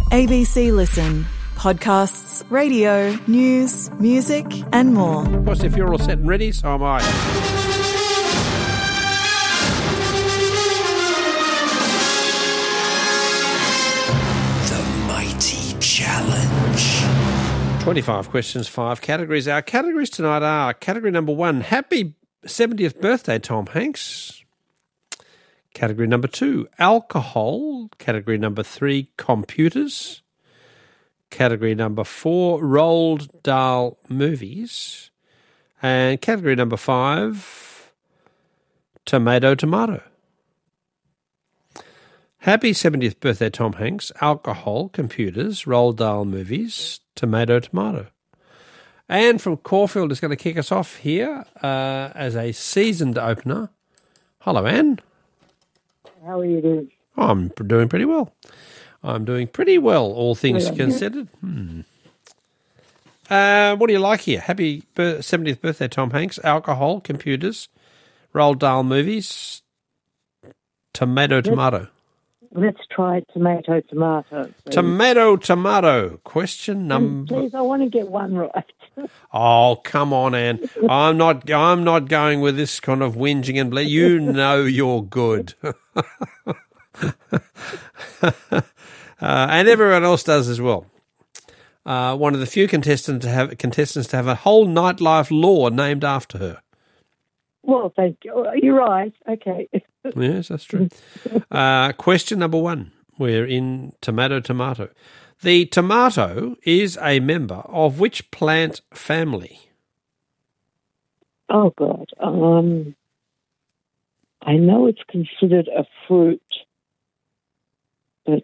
ABC Listen. Podcasts, radio, news, music and more. Of course, if you're all set and ready, so am I. The Mighty Challenge. 25 questions, 5 categories. Our categories tonight are category number 1, happy 70th birthday, Tom Hanks. Category number 2, alcohol. Category number 3, computers. Category number 4, Roald Dahl movies. And category number 5, tomato. Happy 70th birthday, Tom Hanks. Alcohol, computers, Roald Dahl movies, tomato. And from Caulfield is going to kick us off here as a seasoned opener. Hello, Anne. How are you doing? I'm doing pretty well. I'm doing pretty well, all things considered. What do you like here? Happy 70th birthday, Tom Hanks. Alcohol, computers, Roald Dahl movies, tomato. Let's try tomato. Please. Tomato. Question number... Please, I want to get one right. Oh, come on, Anne. I'm not going with this kind of whinging and you know you're good. And everyone else does as well. One of the few contestants to have a whole nightlife law named after her. Well, thank you. You're right. Okay. Yes, that's true. Question number 1. We're in tomato. The tomato is a member of which plant family? Oh, God. I know it's considered a fruit, but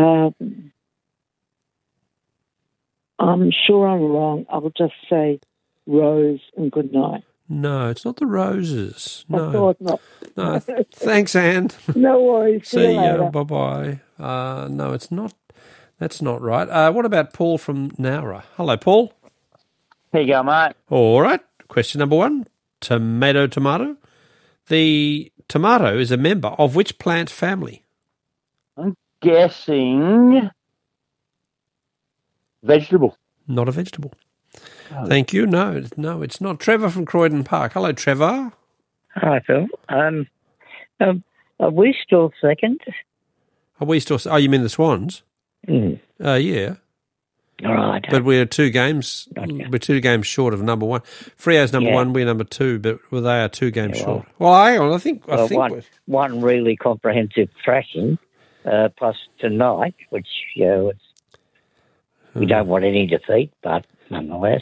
I'm sure I'm wrong. I'll just say rose and good night. No, it's not the roses. No. I thought not. No. Thanks, Anne. No worries. See you later. Bye-bye. No, it's not. That's not right. What about Paul from Nowra? Hello, Paul. Here you go, mate. All right. Question number 1, tomato. The tomato is a member of which plant family? I'm guessing vegetable. Not a vegetable. Oh. Thank you. No, it's not. Trevor from Croydon Park. Hello, Trevor. Hi, Phil. Are we still second? Are we still... Oh, you mean the Swans? Mm. Yeah. All right. But we're 2 games. Gotcha. We're 2 games short of number 1. Freo's number 1. We're number 2. But they are 2 games short. Well, hang on. I think one really comprehensive thrashing, plus tonight, which we don't want any defeat, but nonetheless.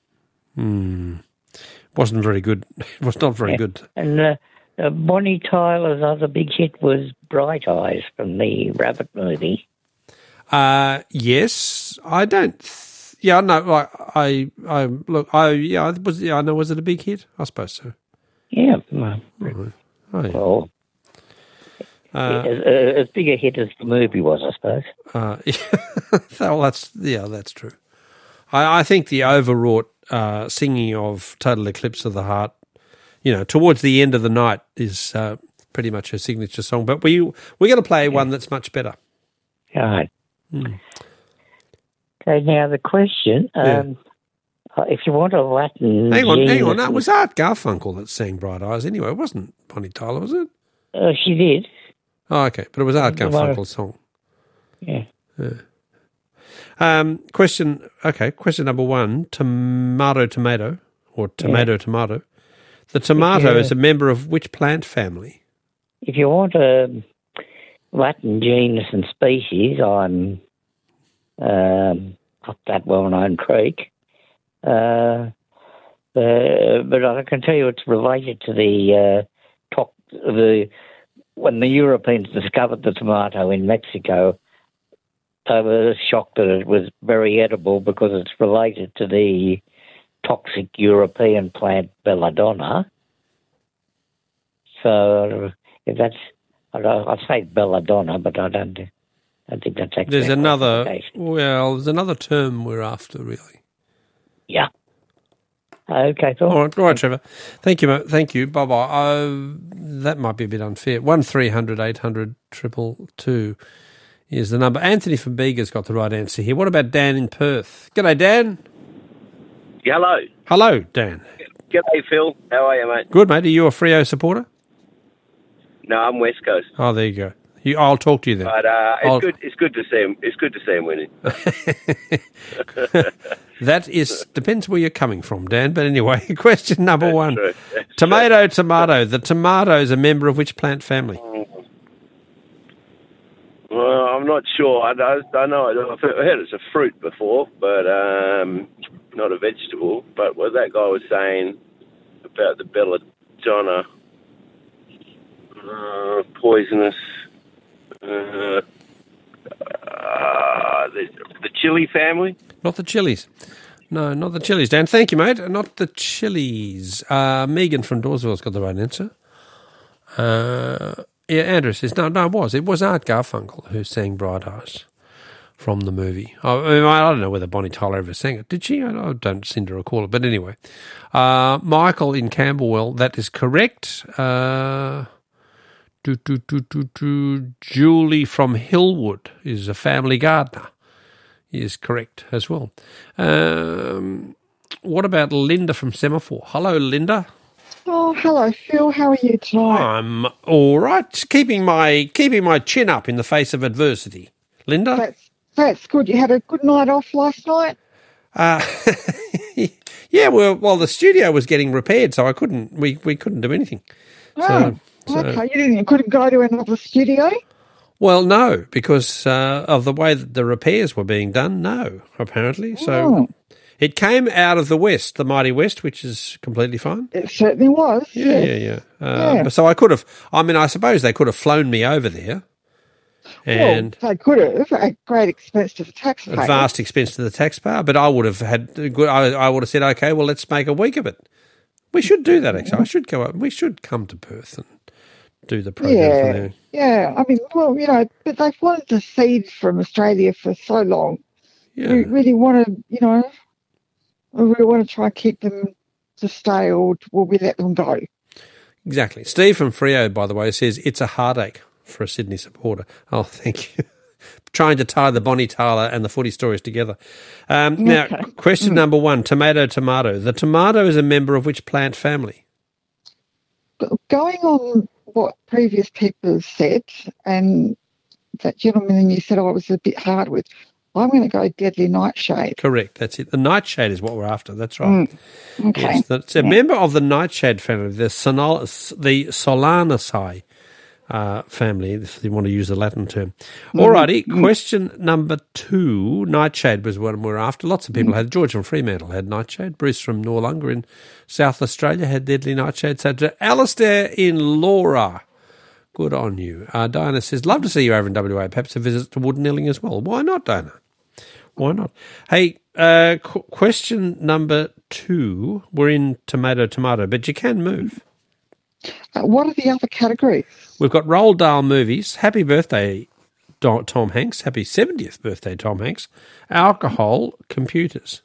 Wasn't very good. It was not very good. And Bonnie Tyler's other big hit was Bright Eyes from the Rabbit movie. Yes, I don't. No, I know. Was it a big hit? I suppose so. Yeah. Well, as big a hit as the movie was, I suppose. Well, that's true. I think the overwrought singing of Total Eclipse of the Heart, towards the end of the night is pretty much her signature song. But we're going to play one that's much better. All right. Okay, now the question, if you want a Latin... Hang on. No, it was Art Garfunkel that sang Bright Eyes anyway. It wasn't Bonnie Tyler, was it? She did. Oh, okay. But it was Art Garfunkel's song. Yeah. Question number 1, tomato, or tomato. The tomato is a member of which plant family? If you want a Latin genus and species, I'm up that well-known creek. But I can tell you it's related to when the Europeans discovered the tomato in Mexico, they were shocked that it was very edible because it's related to the toxic European plant belladonna. So if that's, I'd say belladonna, but I don't think that's actually. There's another term we're after, really. Yeah. Okay, Phil. All right, Trevor. Thank you, mate. Thank you. Bye-bye. That might be a bit unfair. 1300 800 222 is the number. Anthony from Bega's got the right answer here. What about Dan in Perth? G'day, Dan. Hello. Hello, Dan. G'day, Phil. How are you, mate? Good, mate. Are you a Freo supporter? No, I'm West Coast. Oh, there you go. I'll talk to you then. But it's good to see him. It's good to see him winning. That depends where you're coming from, Dan. But anyway, question number one. True. Tomato. The tomato is a member of which plant family? Well, I'm not sure. I know. I've heard it's a fruit before, but not a vegetable. But what that guy was saying about the belladonna, poisonous. The chili family? Not the chilies. No, not the chilies, Dan. Thank you, mate. Not the chilies. Megan from Dawesville's got the right answer. Yeah, Andrew says, no, it was. It was Art Garfunkel who sang Bright Eyes from the movie. I don't know whether Bonnie Tyler ever sang it. Did she? I don't seem to recall it. But anyway, Michael in Camberwell, that is correct. Julie from Hillwood is a family gardener. Is correct as well. What about Linda from Semaphore? Hello, Linda. Oh, hello, Phil. How are you tonight? I'm all right. Keeping my chin up in the face of adversity. Linda? That's good. You had a good night off last night? Yeah, well, the studio was getting repaired, so we couldn't do anything. Oh, okay. You couldn't go to another studio? Well, no, because of the way that the repairs were being done, no, apparently. So it came out of the West, the mighty West, which is completely fine. It certainly was. Yeah. So I could have, I suppose they could have flown me over there. And they could have, at great expense to the taxpayer. At vast expense to the taxpayer, but I would have I would have said, okay, well, let's make a week of it. We should do that, actually. I should go up. We should come to Perth and do the program from there. Yeah, I mean, but they've wanted to seed from Australia for so long. Yeah. We really want to, we really want to try and keep them to stay, or will we let them go? Exactly. Steve from Freo, by the way, says it's a heartache for a Sydney supporter. Oh, thank you. Trying to tie the Bonnie Tyler and the footy stories together. Now, question number one, tomato. The tomato is a member of which plant family? Going on what previous people have said, and that gentleman and you said I was a bit hard with, I'm going to go deadly nightshade. Correct, that's it. The nightshade is what we're after, that's right. Okay. Yes, it's a member of the nightshade family, the Solanaceae family, if you want to use the Latin term. Alrighty, question number two. Nightshade was what we're after. Lots of people had. George from Fremantle had nightshade. Bruce from Noarlunga in South Australia had deadly nightshade. So to Alistair in Laura, good on you. Diana says, love to see you over in WA. Perhaps a visit to Woodnilling as well. Why not, Diana? Why not? Hey, question number two. We're in tomato, but you can move. What are the other categories? We've got Roald Dahl movies. Happy birthday, Tom Hanks. Happy 70th birthday, Tom Hanks. Alcohol, computers.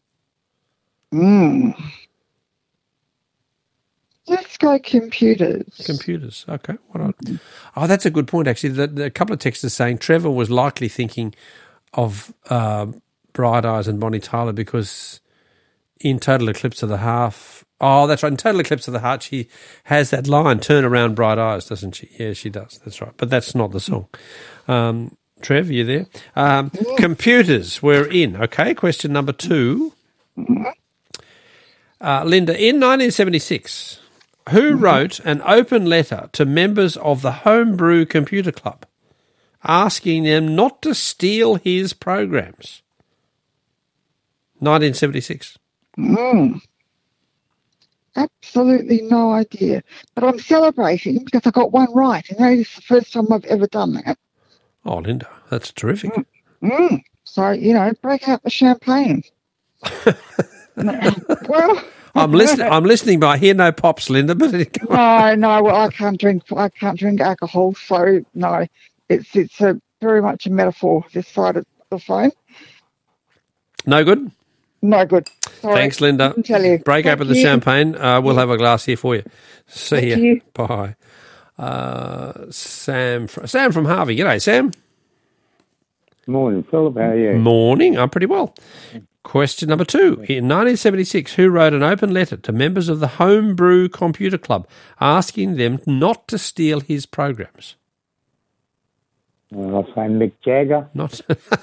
Let's go computers. Computers, okay. Oh, that's a good point, actually. A couple of texters saying Trevor was likely thinking of Bright Eyes and Bonnie Tyler because in Total Eclipse of the Heart... Oh, that's right. In Total Eclipse of the Heart, she has that line, turn around bright eyes, doesn't she? Yeah, she does. That's right. But that's not the song. Trev, you there? Computers, we're in. Okay, question number two. Linda, in 1976, who wrote an open letter to members of the Homebrew Computer Club asking them not to steal his programs? 1976. Absolutely no idea. But I'm celebrating because I got one right, and that is the first time I've ever done that. Oh, Linda, that's terrific. So, break out the champagne. Well, I'm listening, but I hear no pops, Linda. But no, I can't drink alcohol, so no, it's very much a metaphor. This side of the phone. No good. No good. Sorry. Thanks, Linda. Break open the champagne. We'll have a glass here for you. See you. Bye. Sam from Harvey. G'day, Sam. Morning, Phil. How are you? Morning. I'm pretty well. Question number 2. In 1976, who wrote an open letter to members of the Homebrew Computer Club asking them not to steal his programs? I'll say Mick Jagger. Not.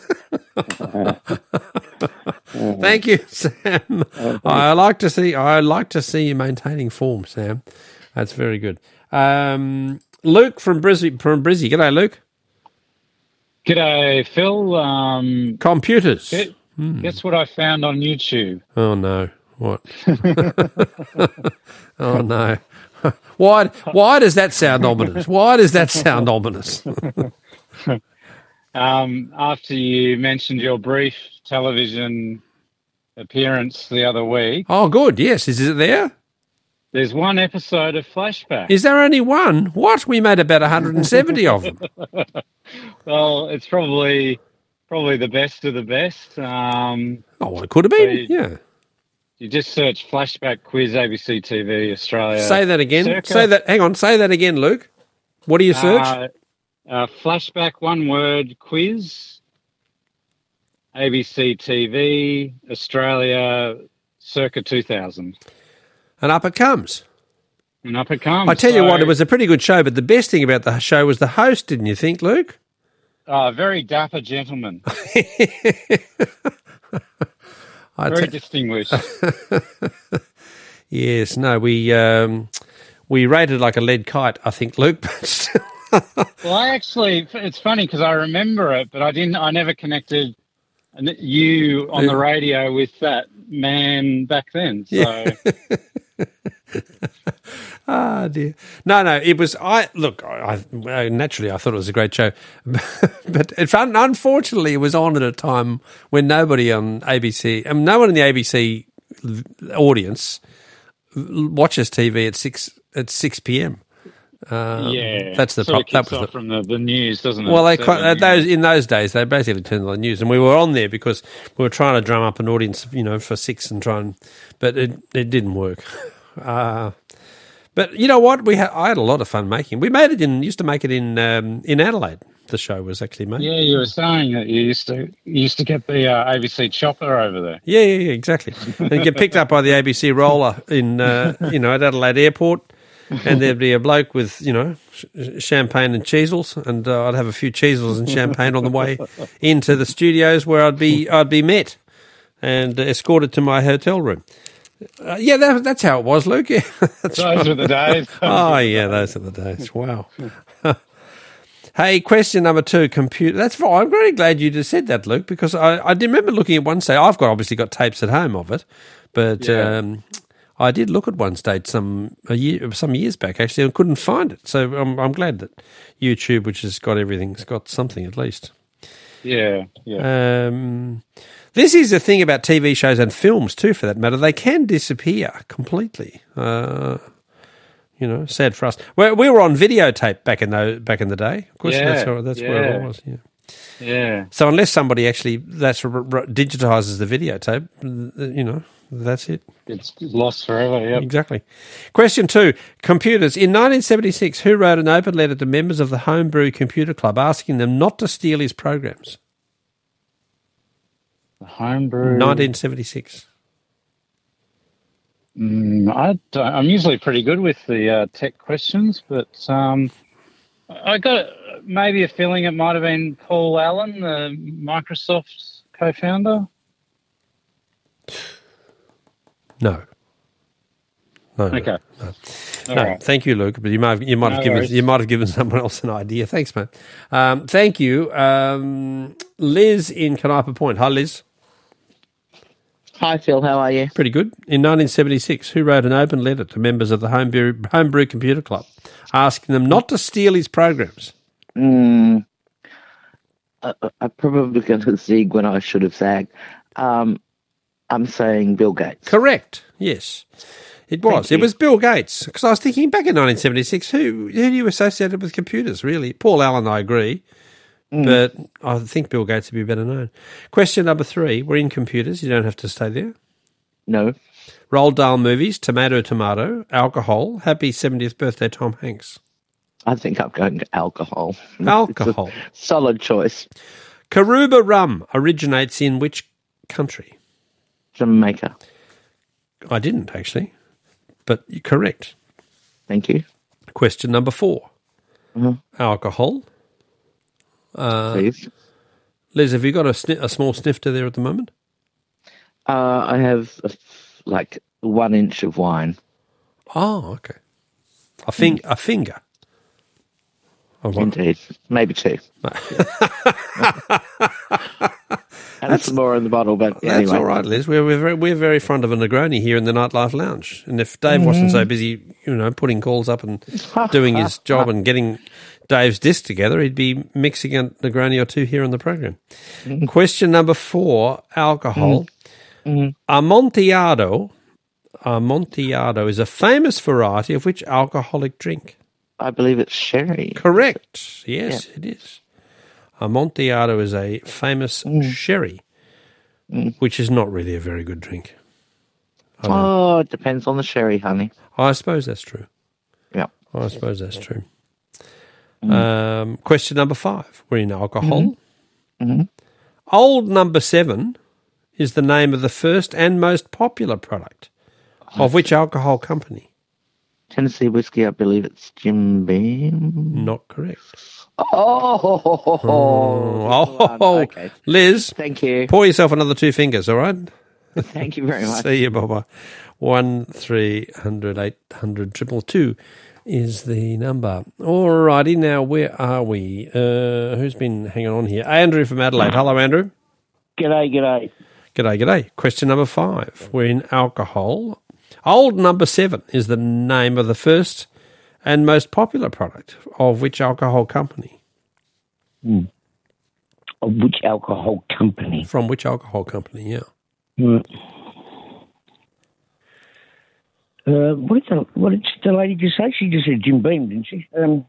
Thank you, Sam. I like to see you maintaining form, Sam. That's very good. Luke from Brizzy. G'day, Luke. G'day, Phil. Computers. Guess what I found on YouTube? Oh no! What? Oh no! Why does that sound ominous? Why does that sound ominous? After you mentioned your brief television appearance the other week. Oh, good. Yes, is it there? There's one episode of Flashback. Is there only one? What? We made about 170 of them. Well, it's probably the best of the best. Well, it could have been, yeah. You just search Flashback Quiz ABC TV Australia. Say that again. Circa. Say that again, Luke. What do you search? Flashback, one word, quiz, ABC TV Australia, circa 2000. And up it comes. And up it comes. I tell you what, it was a pretty good show, but the best thing about the show was the host, didn't you think, Luke? Very dapper gentleman. Very distinguished. Yes, no, we rated like a lead kite, I think, Luke. Well, it's funny because I remember it, but I never connected you on the radio with that man back then. So. Yeah. Ah, dear. No, it was, naturally I thought it was a great show, but unfortunately it was on at a time when nobody on ABC, no one in the ABC audience watches TV at 6 p.m. That's the problem. That was from the news, doesn't it? Well, in those days they basically turned on the news, and we were on there because we were trying to drum up an audience, for 6 and but it didn't work. But you know what? I had a lot of fun making. We used to make it in Adelaide. The show was actually made. Yeah, you were saying that you used to get the ABC chopper over there. Yeah, exactly. And get picked up by the ABC roller in at Adelaide Airport, and there'd be a bloke with champagne and cheesels, and I'd have a few cheesels and champagne on the way into the studios where I'd be met and escorted to my hotel room. That's how it was, Luke. Yeah, those were the days. Oh, yeah, those are the days. Wow. Hey, question number 2, computer. That's fine. I'm very glad you just said that, Luke, because I did remember looking at one stage. I've obviously got tapes at home of it, but I did look at one stage some years back, actually, and couldn't find it. So I'm glad that YouTube, which has got everything, has got something at least. Yeah. This is the thing about TV shows and films too, for that matter. They can disappear completely. Sad for us. We were on videotape back in the day. Of course, that's where it was. Yeah. Yeah. So unless somebody actually digitizes the videotape, that's it. It's lost forever. Yep. Exactly. Question 2: computers. In 1976, who wrote an open letter to members of the Homebrew Computer Club asking them not to steal his programs? The Homebrew. 1976. I'm usually pretty good with the tech questions, but I got maybe a feeling it might have been Paul Allen, the Microsoft co-founder. No. Okay. No. Right. Thank you, Luke. But you might have given someone else an idea. Thanks, mate. Thank you, Liz in Canopa Point. Hi, Liz. Hi, Phil. How are you? Pretty good. In 1976, who wrote an open letter to members of the Homebrew Computer Club asking them not to steal his programs? I'm probably going to zig when I should have zagged. I'm saying Bill Gates. Correct. Yes, it was. It was Bill Gates. Because I was thinking back in 1976, who do you associate with computers, really? Paul Allen, I agree. But I think Bill Gates would be better known. Question number 3. We're in computers. You don't have to stay there. No. Roald Dahl movies, Tomato, Tomato, alcohol, happy 70th birthday, Tom Hanks. I think I'm going to alcohol. Alcohol. Solid choice. Karuba rum originates in which country? Jamaica. I didn't, actually, but you're correct. Thank you. Question number 4. Mm-hmm. Alcohol. Please. Liz, have you got a small snifter there at the moment? I have like 1 inch of wine. Oh, okay. A finger. Indeed. Maybe 2. And some more in the bottle, but That's anyway. all right, Liz. We're very fond of a Negroni here in the Nightlife Lounge. And if Dave wasn't so busy, putting calls up and doing his job and getting Dave's disc together, he'd be mixing a Negroni or 2 here on the program. Question number 4, alcohol. Amontillado is a famous variety of which alcoholic drink? I believe it's sherry. Correct. Yes, it is. Amontillado is a famous sherry, which is not really a very good drink. Oh, it depends on the sherry, honey. I suppose that's true. Yeah. I suppose that's true. Question number 5. We're in alcohol. Old Number 7 is the name of the first and most popular product of which alcohol company? Tennessee whiskey, I believe it's Jim Beam. Not correct. Okay. Liz. Thank you. Pour yourself another 2 fingers, all right? Thank you very much. See you, bye-bye. 1-300-800 222 is the number. All righty, now where are we? Who's been hanging on here? Andrew from Adelaide. Hello, Andrew. G'day. G'day. Question number 5. We're in alcohol. Old Number 7 is the name of the first and most popular product of which alcohol company? Of which alcohol company? From which alcohol company, yeah. What did the lady just say? She just said Jim Beam, didn't she?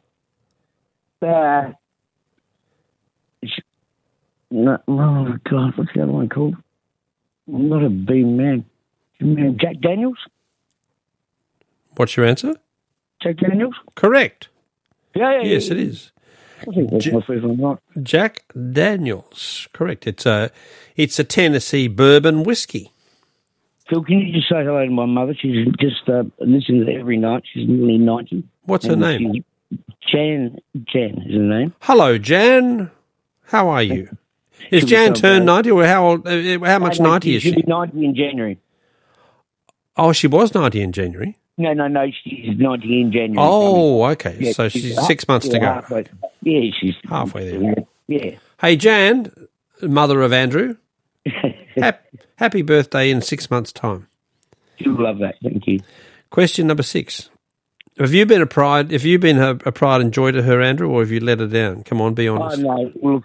No, oh, God, what's the other one called? I'm not a Beam man. Jack Daniels? What's your answer? Jack Daniels? Correct. Yeah. Yes, it is. I think that's my first one, right? Jack Daniels. Correct. It's a Tennessee bourbon whiskey. Phil, can you just say hello to my mother? She's just listening to it every night. She's nearly 90. What's her name? Jan is her name. Hello, Jan. How are you? Is Jan turned 90, or how much 90 is she? She'll be 90 in January. Oh, she was 90 in January? No, she's 90 in January. Oh, okay. Yeah, so she's 6 months to go. Halfway. Yeah, she's halfway there. Yeah. Hey, Jan, mother of Andrew, happy birthday in 6 months' time. She'll love that. Thank you. Question number 6. Have you been a pride and joy to her, Andrew, or have you let her down? Come on, be honest. No, look,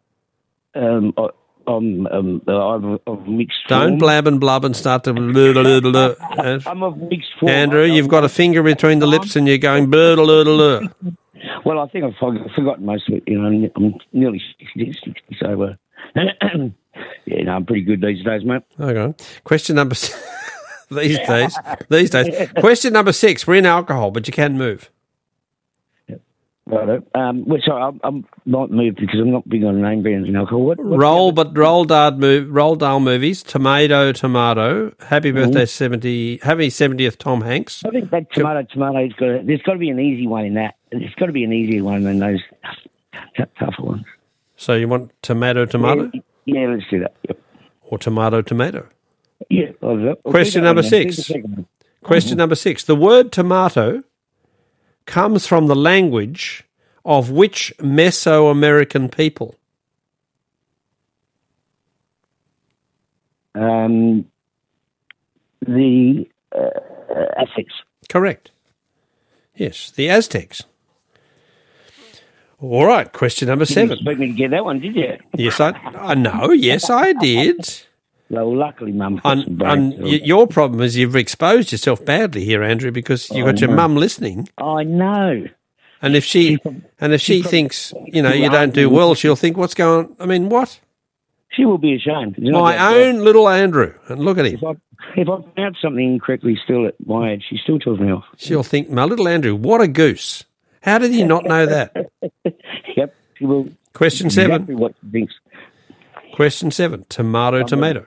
I'm of mixed form. Don't blab and blub and start to blah, blah, blah, blah. I'm of mixed form. Andrew, you've got a finger between the lips and you're going blah, blah, blah, blah. Well, I think I've forgotten most of it. I'm nearly 60, so I'm pretty good these days, mate. Okay. Question number these days. Question number 6. We're in alcohol, but you can move. Right. Sorry, I'm not moved because I'm not big on name brands and alcohol. Roald Dahl movies. Tomato. Happy birthday, 70. Happy 70th, Tom Hanks. I think that tomato's there's got to be an easy one in that. There's got to be an easier one than those tougher ones. So you want tomato? Yeah, let's do that. Yep. Or tomato? Yeah. Question number 6. Question number 6. The word tomato comes from the language of which Mesoamerican people? The Aztecs. Correct. Yes, the Aztecs. All right, question number 7. You didn't expect me to get that one, did you? Yes, I know. Yes, I did. Well, luckily, Mum. Your problem is you've exposed yourself badly here, Andrew, because you've got your mum listening. I know. And if she thinks you don't do well, she'll think, "What's going on?" I mean, what? She will be ashamed. My own little Andrew, and look at him. If I pronounce something incorrectly, still at my age, she still tells me off. She'll think, "My little Andrew, what a goose! How did he not know that?" Yep, she will. Question 7. Exactly what she thinks. Question 7, tomato.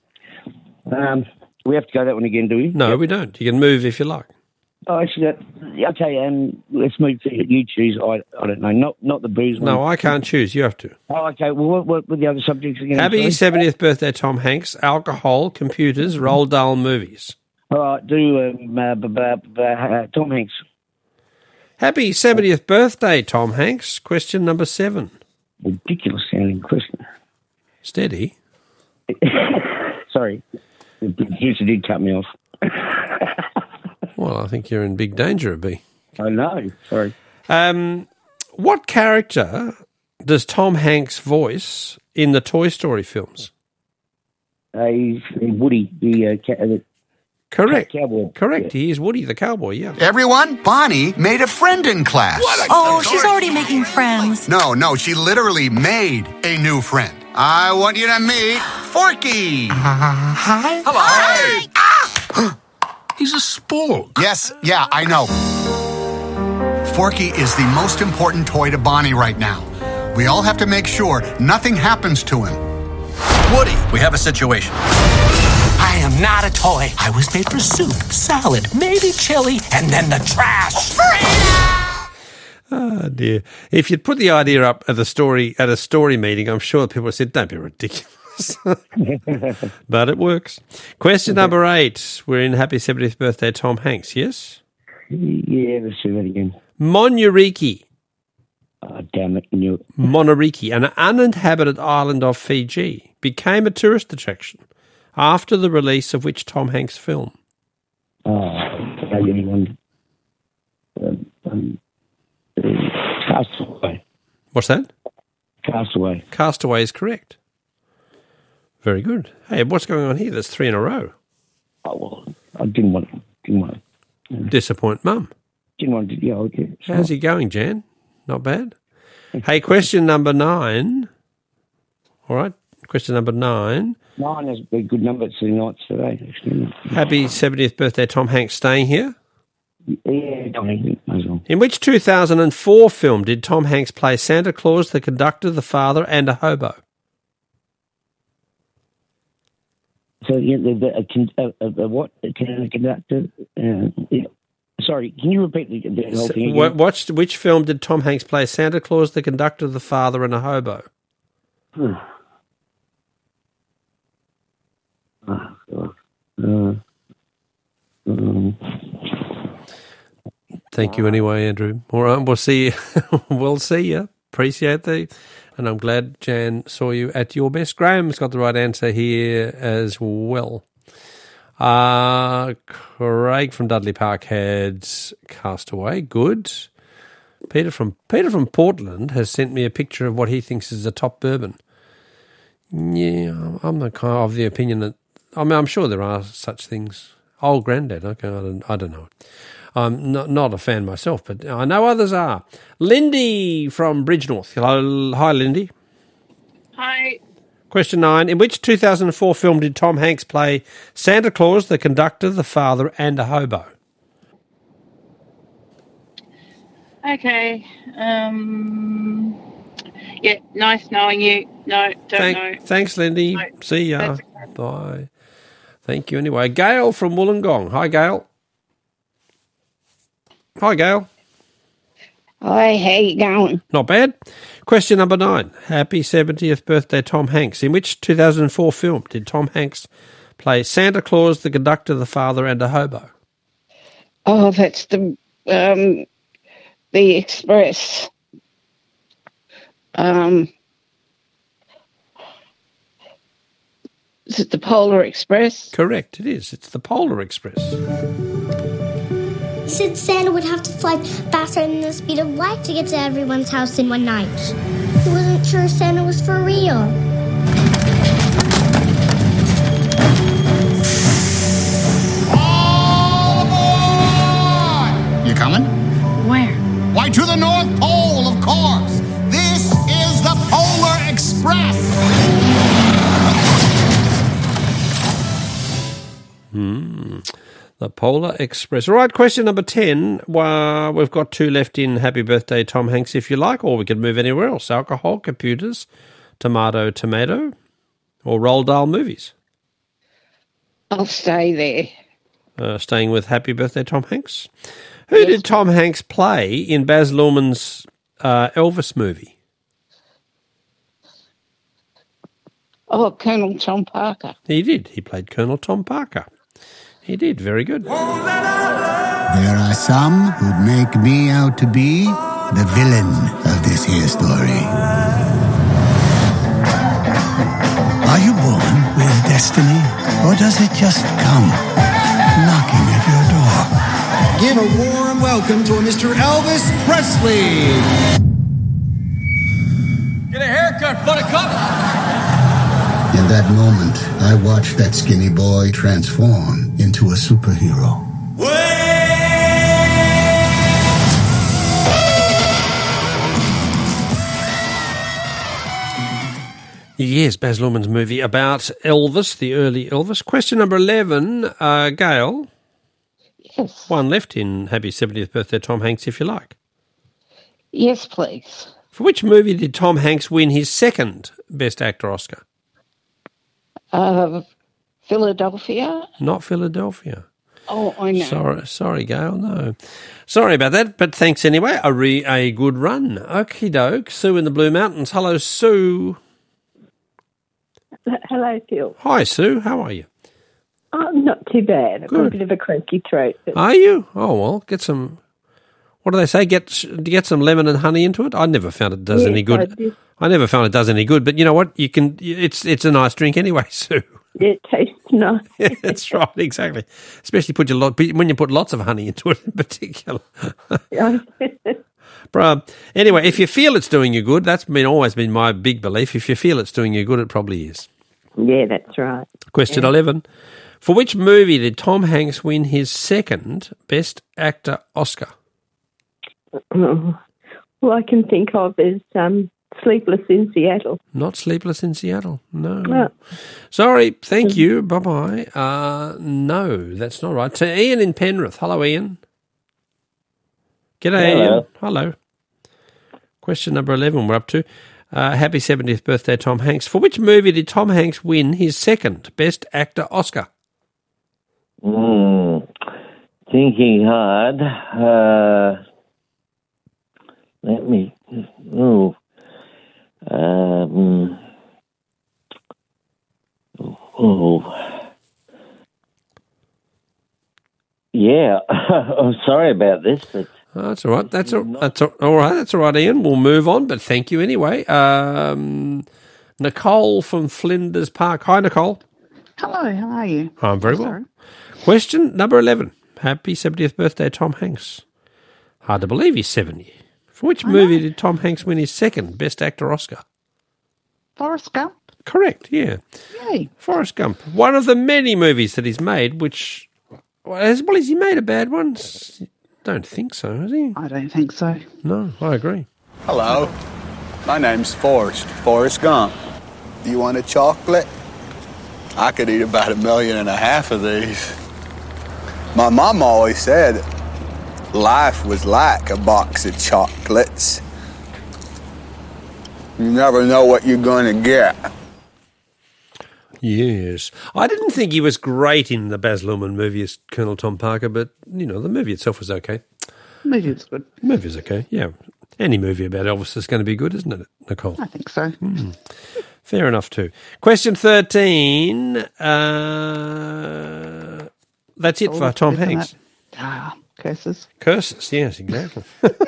We have to go that one again, do we? No, we don't. You can move if you like. Oh, actually, okay. Let's move to you choose. I don't know. Not the booze one. No, I can't choose. You have to. Oh, okay. Well, what were the other subjects again? Happy 70th birthday, Tom Hanks. Alcohol, computers, Roald Dahl movies. All right, do Tom Hanks. Happy 70th birthday, Tom Hanks. Question number 7. Ridiculous sounding question. Steady. Sorry. The producer did cut me off. Well, I think you're in big danger of me. I know. Sorry. What character does Tom Hanks voice in the Toy Story films? He's Woody, the Correct. cowboy. Correct. He is Woody the cowboy, yeah. Everyone, Bonnie made a friend in class. Oh, she's already making friends. No, she literally made a new friend. I want you to meet Forky. Hi. Hello. Hi. Ah! He's a spork. Yes, yeah, I know. Forky is the most important toy to Bonnie right now. We all have to make sure nothing happens to him. Woody, we have a situation. I am not a toy. I was made for soup, salad, maybe chili, and then the trash. Oh, dear. If you'd put the idea up at a story meeting, I'm sure people would have said, don't be ridiculous. But it works. Question number 8. We're in Happy 70th Birthday, Tom Hanks, yes? Yeah, let's do that again. Monuriki. Oh, damn it. Knew it. Monuriki, an uninhabited island of Fiji, became a tourist attraction after the release of which Tom Hanks film? Castaway. What's that? Castaway. Castaway is correct. Very good. Hey, what's going on here? There's 3 in a row. Oh, well, I didn't want to. Disappoint Mum. Didn't want to, yeah, okay. How's he going, Jan? Not bad. Hey, question number 9. All right, question number 9. 9 is a good number. It's the nights today, actually. Happy 70th birthday, Tom Hanks, staying here? Yeah, Dominic, as well. In which 2004 film did Tom Hanks play Santa Claus, the conductor, the father, and a hobo? So, yeah, what? Conductor? Yeah. Sorry, can you repeat the whole thing again? Which film did Tom Hanks play Santa Claus, the conductor, the father, and a hobo? Thank you anyway, Andrew. All right, we'll see you. We'll see you. Appreciate that. And I'm glad Jan saw you at your best. Graham's got the right answer here as well. Craig from Dudley Park had Castaway. Good. Peter from Portland has sent me a picture of what he thinks is a top bourbon. Yeah, I'm of the opinion that, I mean, I'm sure there are such things. Old Grandad, okay, I don't know. I'm not a fan myself, but I know others are. Lindy from Bridgenorth. Hello. Hi, Lindy. Hi. Question 9. In which 2004 film did Tom Hanks play Santa Claus, the conductor, the father, and a hobo? Okay. Yeah, nice knowing you. No, don't know. Thanks, Lindy. No, see ya. okay. Bye. Thank you anyway. Gail from Wollongong. Hi, Gail. Hi, Gail. Hi, how you going? Not bad. Question number 9. Happy 70th birthday, Tom Hanks. In which 2004 film did Tom Hanks play Santa Claus, the conductor, the father, and a hobo? Oh, that's the Express. Is it the Polar Express? Correct, it is. It's the Polar Express. He said Santa would have to fly faster than the speed of light to get to everyone's house in one night. He wasn't sure Santa was for real. All aboard! You coming? Where? Why, to the North Pole, of course. This is the Polar Express. The Polar Express. All right, question number 10. We've got 2 left in Happy Birthday, Tom Hanks, if you like, or we can move anywhere else. Alcohol, computers, tomato. or Roald Dahl movies? I'll stay there. Staying with Happy Birthday, Tom Hanks. Who did Tom Hanks play in Baz Luhrmann's Elvis movie? Oh, Colonel Tom Parker. He did. He played Colonel Tom Parker. He did. Very good. There are some who'd make me out to be the villain of this here story. Are you born with destiny, or does it just come knocking at your door? Give a warm welcome to Mr. Elvis Presley. Get a haircut, buttercup. In that moment, I watched that skinny boy transform into a superhero. Yes, Baz Luhrmann's movie about Elvis, the early Elvis. Question number 11, Gail. Yes. One left in Happy 70th Birthday, Tom Hanks, if you like. Yes, please. For which movie did Tom Hanks win his second Best Actor Oscar? Philadelphia? Not Philadelphia. Oh, I know. Sorry, Gail, no. Sorry about that, but thanks anyway. A good run. Okie doke. Sue in the Blue Mountains. Hello, Sue. Hello, Phil. Hi, Sue. How are you? Not too bad. I've got a bit of a croaky throat. But... Are you? Oh, well, get some... What do they say? Get some lemon and honey into it? I never found it does any good. I never found it does any good, but you know what? You can. It's a nice drink anyway, Sue. Yeah, it tastes nice. Yeah, that's right, exactly. Especially when you put lots of honey into it in particular. Anyway, if you feel it's doing you good, that's always been my big belief. If you feel it's doing you good, it probably is. Yeah, that's right. Question 11. For which movie did Tom Hanks win his second Best Actor Oscar? All I can think of is Sleepless in Seattle. Not Sleepless in Seattle, no. Sorry, thank you, bye-bye. No, that's not right. So Ian in Penrith. Hello, Ian. G'day, Ian. Hello. Question number 11 we're up to. Happy 70th birthday, Tom Hanks. For which movie did Tom Hanks win his second Best Actor Oscar? Thinking hard. Let me... Yeah, I'm sorry about this, but... That's all right. That's all right. That's all right, Ian. We'll move on, but thank you anyway. Nicole from Flinders Park. Hi, Nicole. Hello, how are you? I'm very well. Question number 11. Happy 70th birthday, Tom Hanks. Hard to believe he's 70. For which movie did Tom Hanks win his second Best Actor Oscar? Forrest Gump. Correct, yeah. Yay. Forrest Gump. One of the many movies that he's made, which... Well, has he made a bad one? Don't think so, has he? I don't think so. No, I agree. Hello. My name's Forrest Gump. Do you want a chocolate? I could eat about 1.5 million of these. My mom always said life was like a box of chocolates. You never know what you're going to get. Yes. I didn't think he was great in the Baz Luhrmann movie as Colonel Tom Parker, but, you know, the movie itself was okay. The movie was good. The movie was okay, yeah. Any movie about Elvis is going to be good, isn't it, Nicole? I think so. Fair enough, too. Question 13. That's it for Tom Hanks. Curses. Curses, yes, exactly.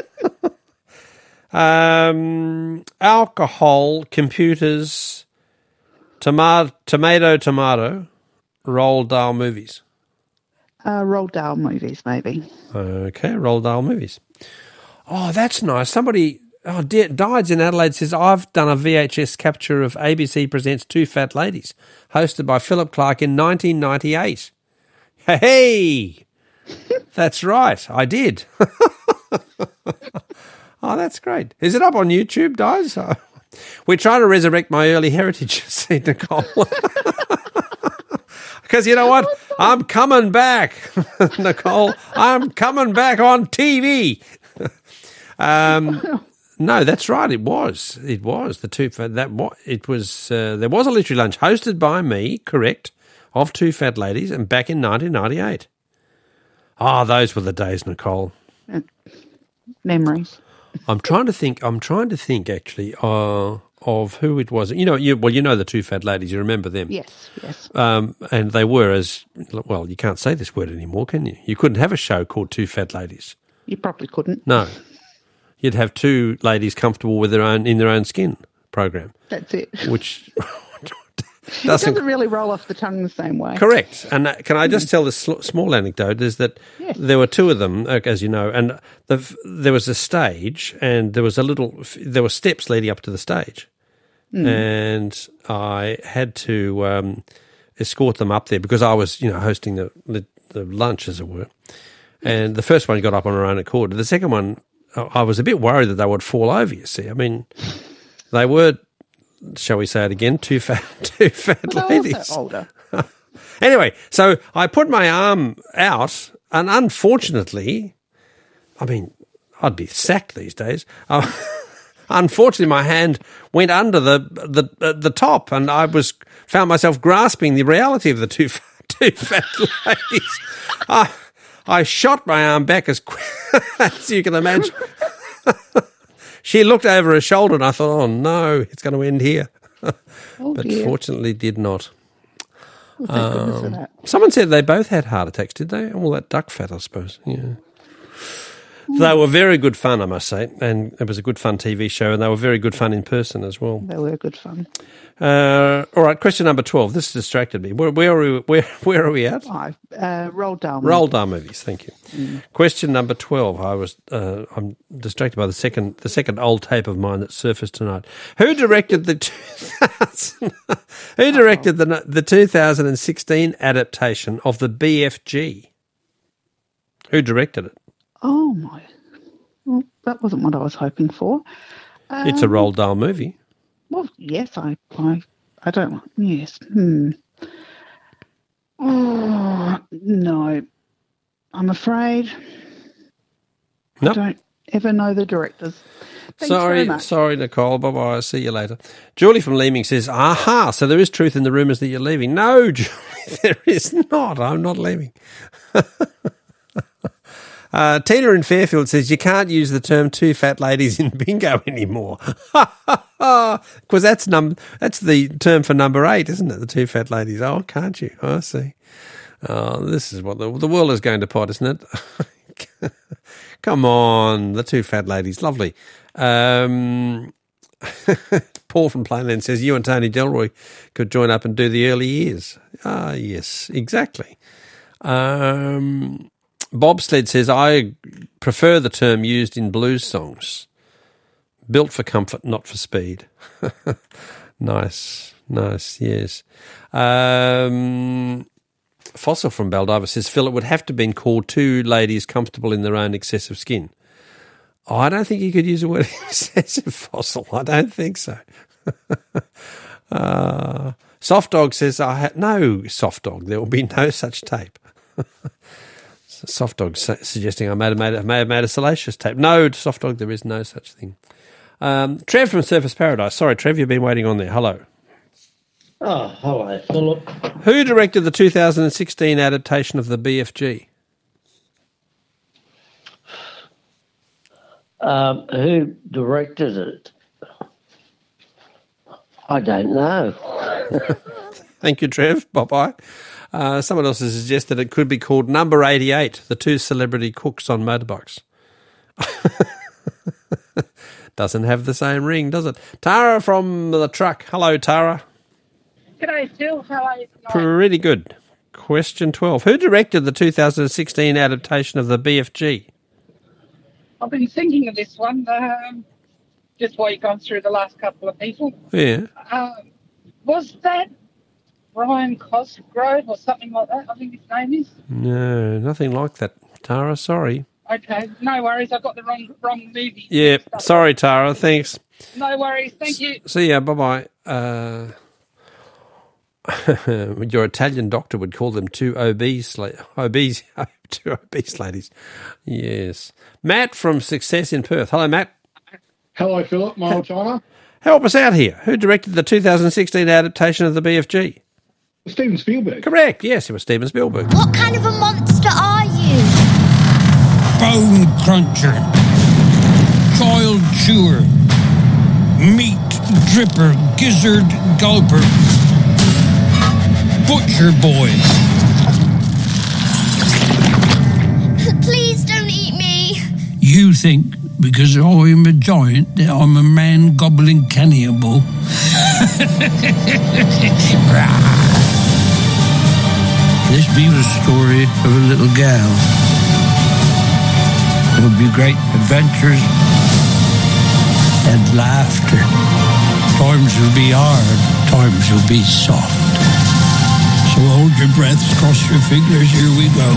Alcohol, computers... Tomato, Roald Dahl movies. Roald Dahl movies, maybe. Okay, Roald Dahl movies. Oh, that's nice. Somebody, Dides in Adelaide says, I've done a VHS capture of ABC Presents Two Fat Ladies, hosted by Philip Clark in 1998. Hey! That's right, I did. Oh, that's great. Is it up on YouTube, Dides? We're trying to resurrect my early heritage, see, Nicole. Because you know what? I'm coming back, Nicole. I'm coming back on TV. No, that's right. It was the two fat. It was. There was a literary lunch hosted by me, correct, of two fat ladies, and back in 1998. Ah, those were the days, Nicole. Memories. I'm trying to think actually of who it was. You know the two fat ladies. You remember them? Yes. And they were you can't say this word anymore, can you? You couldn't have a show called Two Fat Ladies. You probably couldn't. No. You'd have two ladies comfortable with in their own skin program. That's it. Which doesn't really roll off the tongue the same way. Correct. And can I just tell this small anecdote? Is that there were two of them, as you know, and there was a stage, and there were steps leading up to the stage, and I had to escort them up there because I was, hosting the lunch, as it were. And the first one got up on her own accord. The second one, I was a bit worried that they would fall over. You see, I mean, they were. Shall we say it again? Two fat ladies. Also older. Anyway, so I put my arm out, and unfortunately, I mean, I'd be sacked these days. Unfortunately, my hand went under the top, and I found myself grasping the reality of the two fat ladies. I shot my arm back as you can imagine. She looked over her shoulder and I thought, oh, no, it's going to end here. But fortunately did not. Someone said they both had heart attacks, did they? All that duck fat, I suppose. Yeah. They were very good fun, I must say, and it was a good fun TV show, and they were very good fun in person as well. They were good fun. All right, question number 12. This distracted me. Where are we at? 5. Roald Dahl. Roald Dahl movies. Thank you. Question number 12. I'm distracted by the second old tape of mine that surfaced tonight. Who directed the 2016 adaptation of the BFG? Who directed it? Oh my! Well, that wasn't what I was hoping for. It's a Roald Dahl movie. Well, yes, I don't. Yes. Oh no, I'm afraid. Nope. I don't ever know the directors. Thanks very much. Sorry, Nicole. Bye bye. I'll see you later. Julie from Leeming says, "Aha! So there is truth in the rumours that you're leaving." No, Julie, there is not. I'm not leaving. Tina in Fairfield says, you can't use the term two fat ladies in bingo anymore. Because that's the term for number 8, isn't it? The two fat ladies. Oh, can't you? I see. This is what the world is going to pot, isn't it? Come on, the two fat ladies. Lovely. Paul from Plainland says, you and Tony Delroy could join up and do the early years. Ah, yes, exactly. Bobsled says, I prefer the term used in blues songs. Built for comfort, not for speed. Nice, yes. Fossil from Baldiva says, Phil, it would have to have been called two ladies comfortable in their own excessive skin. Oh, I don't think you could use the word excessive, Fossil. I don't think so. Soft Dog says, no, Soft Dog, there will be no such tape. Soft Dog suggesting I may have made a salacious tape. No, Soft Dog, there is no such thing. Trev from Surface Paradise. Sorry, Trev, you've been waiting on there. Hello. Oh, hello, Philip. Who directed the 2016 adaptation of the BFG? Who directed it? I don't know. Thank you, Trev. Bye-bye. Someone else has suggested it could be called Number 88, the two celebrity cooks on motorbikes. Doesn't have the same ring, does it? Tara from the truck. Hello, Tara. G'day, Phil. How are you tonight? Pretty good. Question 12. Who directed the 2016 adaptation of the BFG? I've been thinking of this one just while you've gone through the last couple of people. Yeah. Was that Ryan Cosgrove or something like that, I think his name is? No, nothing like that, Tara. Sorry. Okay, no worries. I got the wrong movie. Yeah, sorry, Tara. Thanks. No worries. Thank you. See ya. Bye-bye. Your Italian doctor would call them two obese ladies. Yes. Matt from Success in Perth. Hello, Matt. Hello, Philip, my old timer. Help us out here. Who directed the 2016 adaptation of the BFG? Steven Spielberg. Correct. Yes, it was Steven Spielberg. What kind of a monster are you? Bone cruncher, child chewer, meat dripper, gizzard gulper, butcher boy. Please don't eat me. You think because I'm a giant that I'm a man gobbling cannibal? This be the story of a little gal. There will be great adventures and laughter. Times will be hard, times will be soft. So hold your breaths, cross your fingers, here we go.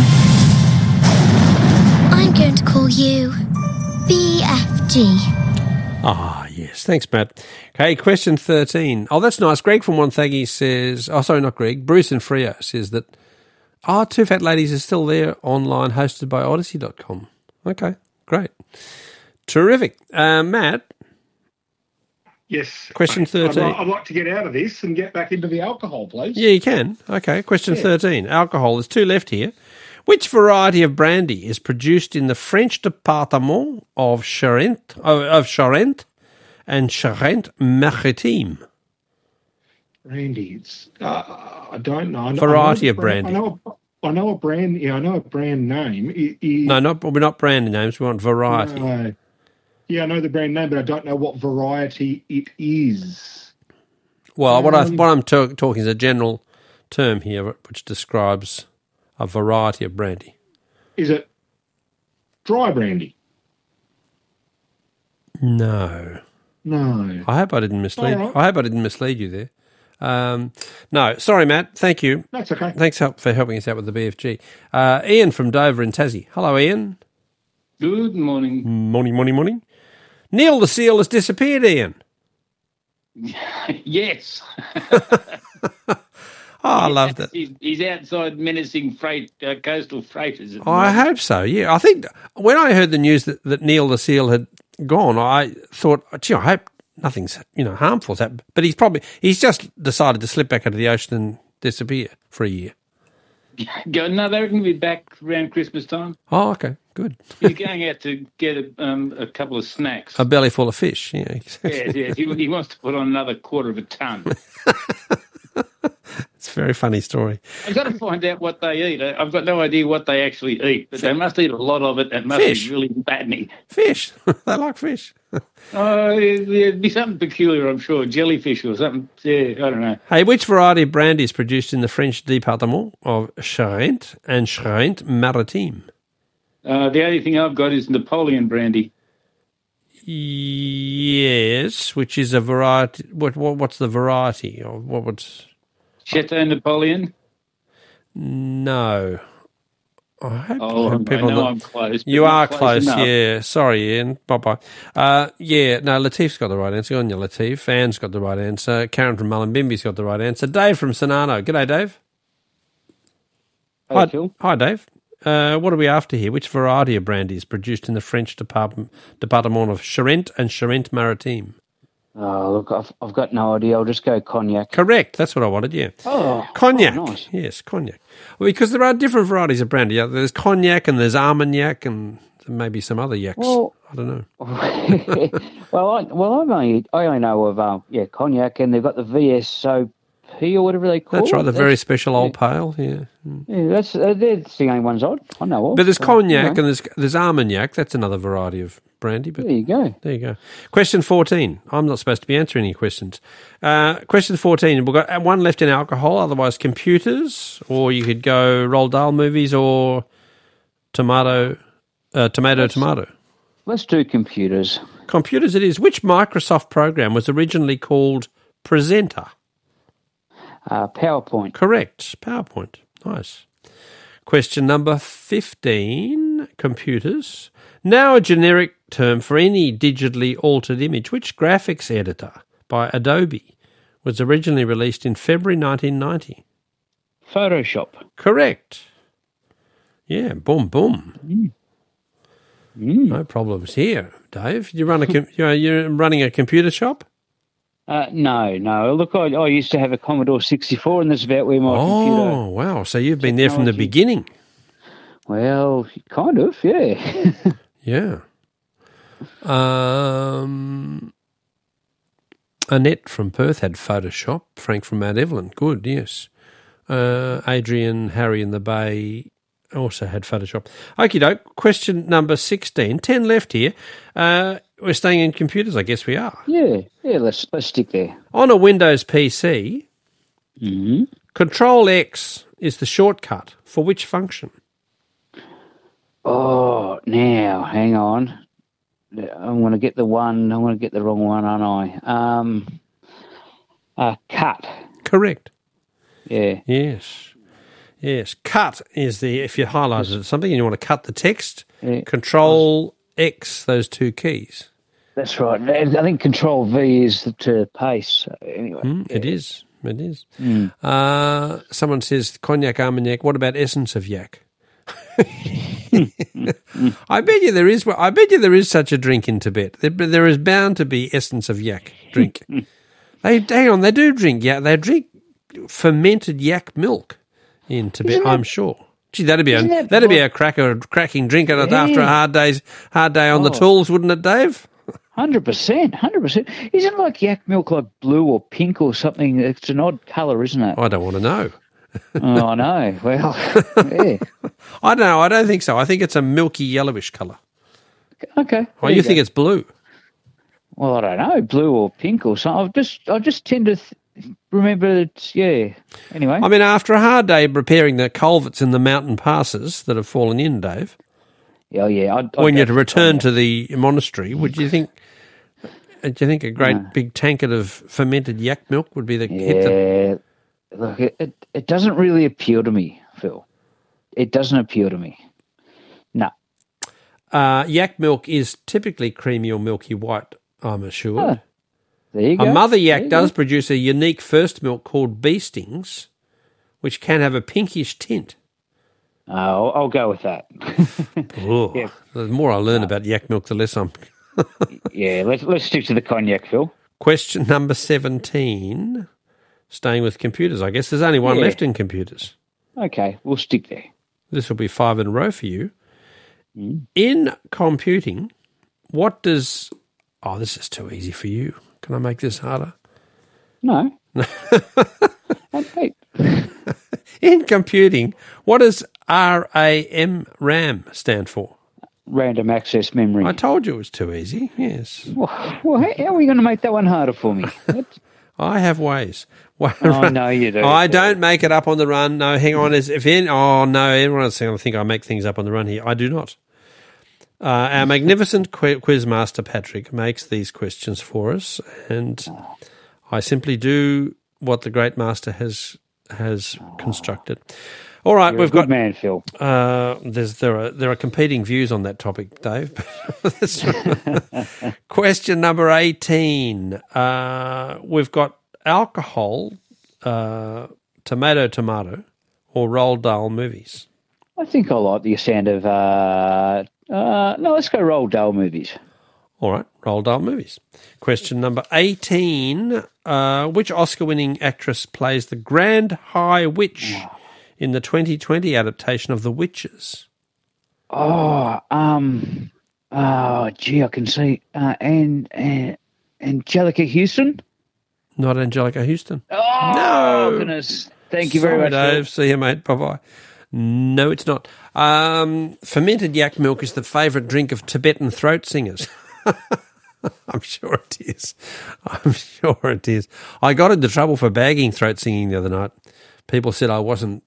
I'm going to call you BFG. Ah, yes. Thanks, Matt. Okay, question 13. Oh, that's nice. Greg from Wonthaggi says, oh, sorry, not Greg, Bruce in Freo says that, Two Fat Ladies is still there online, hosted by Odyssey.com. Okay, great. Terrific. Matt? Yes. Question 13. I'd like to get out of this and get back into the alcohol, please. Yeah, you can. Okay, question 13. Alcohol. There's two left here. Which variety of brandy is produced in the French department of Charente and Charente-Maritime? Brandy. It's I don't know. Variety of brandy. I know a brand. Yeah, I know a brand name. No, we're not brand names. We want variety. No. Yeah, I know the brand name, but I don't know what variety it is. Well, what I'm talking is a general term here, which describes a variety of brandy. Is it dry brandy? No. I hope I didn't mislead. All right. I hope I didn't mislead you there. No, sorry, Matt. Thank you. That's okay. Thanks for helping us out with the BFG. Ian from Dover in Tassie. Hello, Ian. Good morning. Morning. Neil the seal has disappeared, Ian. Yes. I love that. He's outside menacing coastal freighters. I hope so, yeah. I think when I heard the news that Neil the seal had gone, I thought, gee, I hope nothing's harmful's happened. But he's just decided to slip back into the ocean and disappear for a year. No, they reckon he'll be back around Christmas time. Oh, okay, good. He's going out to get a couple of snacks. A belly full of fish, yeah. Yes. He wants to put on another quarter of a ton. It's a very funny story. I've got to find out what they eat. I've got no idea what they actually eat, but they must eat a lot of it. It must Fish. be really fattening. Fish. They like fish. It'd be something peculiar, I'm sure. Jellyfish or something. Yeah, I don't know. Hey, which variety of brandy is produced in the French department of Charente and Charente-Maritime? The only thing I've got is Napoleon brandy. Yes, which is a variety. What's the variety? Or what's Chateau Napoleon? No. I hope I'm close. You are close close, enough. yeah. Sorry, Ian. Bye-bye. Latif's got the right answer. Go on, you Latif. Anne's got the right answer. Karen from Mullumbimby's got the right answer. Dave from Sonano. G'day, Dave. Hey, Phil. Hi, Dave. What are we after here? Which variety of brandy is produced in the French department of Charente and Charente-Maritime? Oh, look, I've got no idea. I'll just go cognac. Correct. That's what I wanted, yeah. Oh, cognac. Oh, nice. Yes, cognac. Well, because there are different varieties of brandy. There's cognac and there's Armagnac and maybe some other yaks. Well, I don't know. I only know of cognac, and they've got the VSOP or whatever they call it. That's right, the very special old pale, yeah. Yeah, that's they're the only ones I know of. But there's cognac and there's Armagnac. That's another variety of brandy. But there you go. There you go. Question 14. I'm not supposed to be answering any questions. Question 14. We've got one left in alcohol, otherwise computers, or you could go Roald Dahl movies or tomato. Let's do computers. Computers it is. Which Microsoft program was originally called Presenter? PowerPoint. Correct. PowerPoint. Nice. Question number 15. Computers. Now a generic term for any digitally altered image. Which graphics editor by Adobe was originally released in February 1990? Photoshop. Correct. Yeah, boom, boom. No problems here, Dave. You're running a computer shop? No. Look, I used to have a Commodore 64, and that's about where my computer... Oh, wow. So you've been there from the beginning. Well, kind of, yeah. Yeah. Annette from Perth had Photoshop. Frank from Mount Evelyn. Good, yes. Adrian, Harry in the Bay also had Photoshop. Okie doke. Question number 16. 10 left here. We're staying in computers, I guess we are. Yeah, let's stick there. On a Windows PC, Control X is the shortcut for which function? Oh, now, hang on. I'm going to get the wrong one, aren't I? Cut. Correct. Yeah. Yes. Cut is if you highlighted something and you want to cut the text, Control X, those two keys. That's right. I think Control V is to paste. Anyway. It is. Someone says Cognac Armagnac. What about Essence of Yak? I bet you there is such a drink in Tibet. There is bound to be Essence of Yak drink. They do drink yak. They drink fermented yak milk in Tibet. I'm sure. Gee, that'd be a cracking drink after a hard day on the tools, wouldn't it, Dave? 100%. Isn't like yak milk like blue or pink or something? It's an odd colour, isn't it? I don't want to know. Oh, I know. Well, yeah. I don't know. I don't think so. I think it's a milky yellowish colour. Okay. Oh, you think it's blue? Well, I don't know, blue or pink or something. I just tend to remember it's, yeah. Anyway. I mean, after a hard day repairing the culverts in the mountain passes that have fallen in, Dave. Oh, yeah. When you return to the monastery, do you think a great big tankard of fermented yak milk would be the hit? Yeah. Look, it doesn't really appeal to me, Phil. It doesn't appeal to me. No. Yak milk is typically creamy or milky white, I'm assured. Oh, there you go. A mother yak does produce a unique first milk called Beestings, which can have a pinkish tint. I'll go with that. Yeah. The more I learn about yak milk, the less I'm... Yeah, let's stick to the cognac, Phil. Question number 17... Staying with computers, I guess. There's only one left in computers. Okay, we'll stick there. This will be 5 in a row for you. In computing, what does... Oh, this is too easy for you. Can I make this harder? No. Okay. In computing, what does RAM stand for? Random access memory. I told you it was too easy, yes. Well, how are we going to make that one harder for me? I have ways. Oh, no, you do. I don't make it up on the run. No, hang on. Everyone else think I make things up on the run here. I do not. Our magnificent quiz master, Patrick, makes these questions for us, and I simply do what the great master has constructed. All right, we've got man, Phil. There are competing views on that topic, Dave. Question number 18. We've got alcohol, tomato, or Roald Dahl movies. I think I like the sound of. No, let's go Roald Dahl movies. All right, Roald Dahl movies. Question number 18. Which Oscar-winning actress plays the Grand High Witch in the 2020 adaptation of The Witches? I can see. Angelica Houston? Not Angelica Houston. Oh, no. Goodness. Thank you very much, Dave. See you, mate. Bye-bye. No, it's not. Fermented yak milk is the favourite drink of Tibetan throat singers. I'm sure it is. I got into trouble for bagging throat singing the other night. People said I wasn't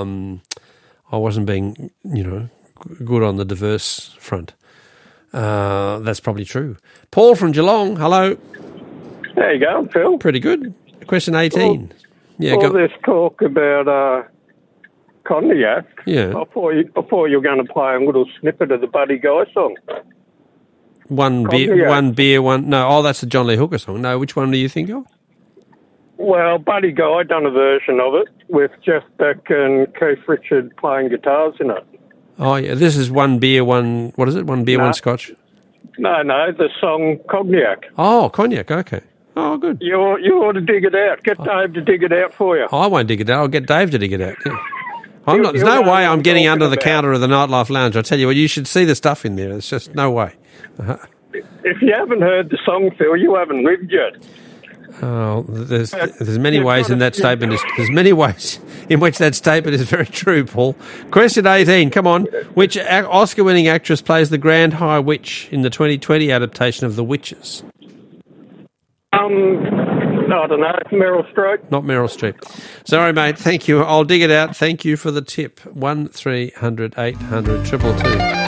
being, good on the diverse front. That's probably true. Paul from Geelong, hello. How you going, Phil? Pretty good. Question 18. All this talk about cognac. Yeah. I thought you were going to play a little snippet of the Buddy Guy song. One beer. No, that's the John Lee Hooker song. No, which one do you think of? Well, Buddy Guy done a version of it with Jeff Beck and Keith Richard playing guitars in it. Oh, yeah. This is one beer, one... What is it? One beer, No. one scotch? No, the song Cognac. Oh, cognac. Okay. Oh, good. You ought to dig it out. Get Dave to dig it out for you. I won't dig it out. I'll get Dave to dig it out. Yeah. There's He'll no know way what I'm getting talking under the about. counter of the Nightlife Lounge. I tell you what, you should see the stuff in there. It's just no way. If you haven't heard the song, Phil, you haven't lived yet. Oh, there's many ways in that statement. There's many ways in which that statement is very true, Paul. Question 18. Come on. Which Oscar-winning actress plays the Grand High Witch in the 2020 adaptation of The Witches? I don't know. Meryl Streep. Not Meryl Streep. Sorry, mate. Thank you. I'll dig it out. Thank you for the tip. 1300 800 222.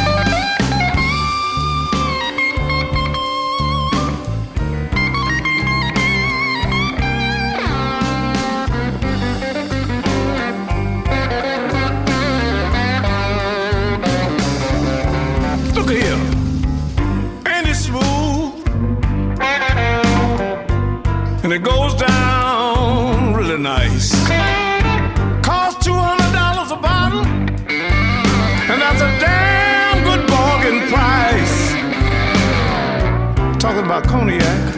Look here. Ain't it smooth? And it goes down really nice. Costs $200 a bottle, and that's a damn good bargain price. Talking about cognac.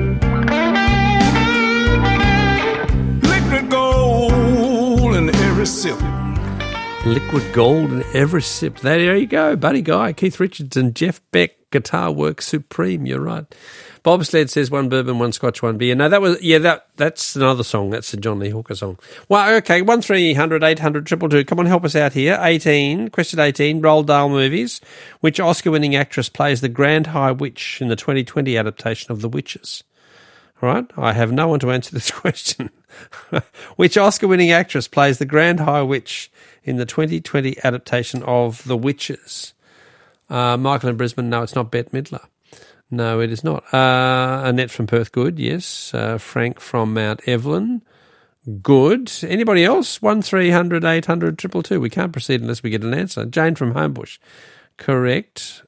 Liquid gold in every sip. Liquid gold in every sip. There you go. Buddy Guy, Keith Richards and Jeff Beck. Guitar work supreme. You're right. Bobsled says one bourbon, one scotch, one beer. No, that's another song. That's a John Lee Hooker song. Well, okay, 1300 800 222. Come on, help us out here. 18, question 18, Roald Dahl movies. Which Oscar-winning actress plays the Grand High Witch in the 2020 adaptation of The Witches? All right, I have no one to answer this question. Which Oscar-winning actress plays the Grand High Witch in the 2020 adaptation of The Witches? Michael in Brisbane, no, it's not Bette Midler. No, it is not. Annette from Perth, good, yes. Frank from Mount Evelyn, good. Anybody else? 1300 800 222. We can't proceed unless we get an answer. Jane from Homebush, correct.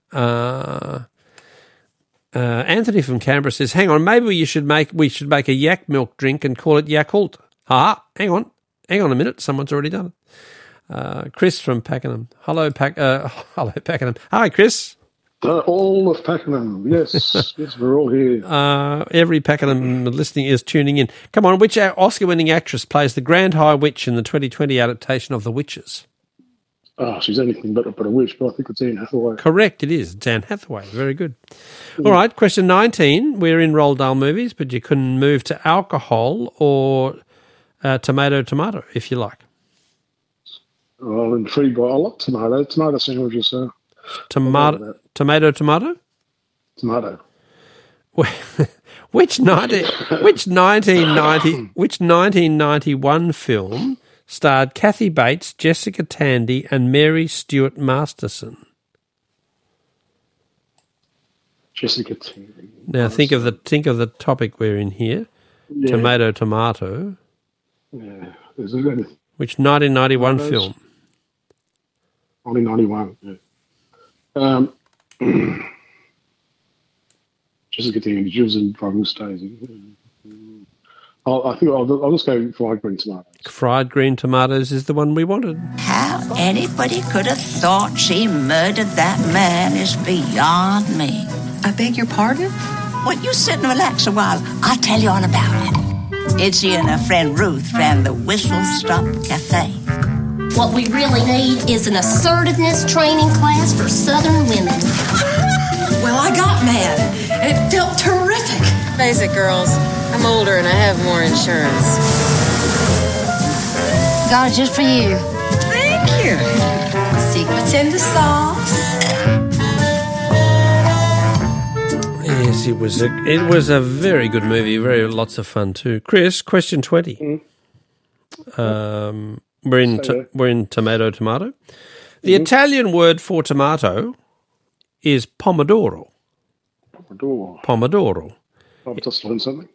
Anthony from Canberra says, hang on, maybe we should make a yak milk drink and call it Yakult. Hang on a minute, someone's already done it. Chris from Pakenham. Hello, Pakenham. Hi, Chris. All of Pakenham, yes. Yes, we're all here. Every Pakenham listening is tuning in. Come on, which Oscar-winning actress plays the Grand High Witch in the 2020 adaptation of The Witches? She's anything but a witch, but I think it's Anne Hathaway. Correct, it is. It's Anne Hathaway. Very good. All right, question 19. We're in Roald Dahl movies, but you can move to alcohol or tomato, if you like. I'm intrigued by. I like tomato sandwiches. So tomato. Tomato. Which 1991 film starred Kathy Bates, Jessica Tandy, and Mary Stuart Masterson? Jessica Tandy. Now think of the topic we're in here. Yeah. Tomato. Yeah. Is there any? Which 1991 film? 1991. Yeah. Jessica Tandy. She was in Driving Stacey. I think I'll just go fried green tomatoes. Fried green tomatoes is the one we wanted. How anybody could have thought she murdered that man is beyond me. I beg your pardon? Well, you sit and relax a while. I'll tell you all about it. Itzy and her friend Ruth ran the Whistle Stop Cafe. What we really need is an assertiveness training class for Southern women. Well, I got mad, and it felt terrific. Face it, girls. I'm older and I have more insurance. Got it just for you. Thank you. Secrets in the sauce. Yes, it was a very good movie. Lots of fun too. Chris, question 20. We're in tomato. The Italian word for tomato is pomodoro. Pomodoro. I've just learned something.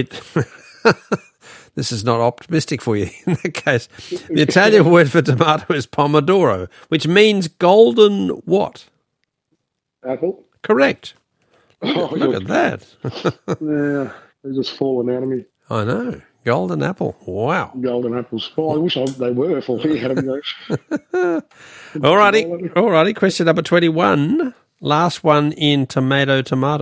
This is not optimistic for you in that case. The Italian word for tomato is pomodoro, which means golden what? Apple. Correct. Look at that. Yeah, they're just falling out of me. I know. Golden apple. Wow. Golden apples. Well, I wish they were for me. Alrighty. Question number 21. Last one in tomato.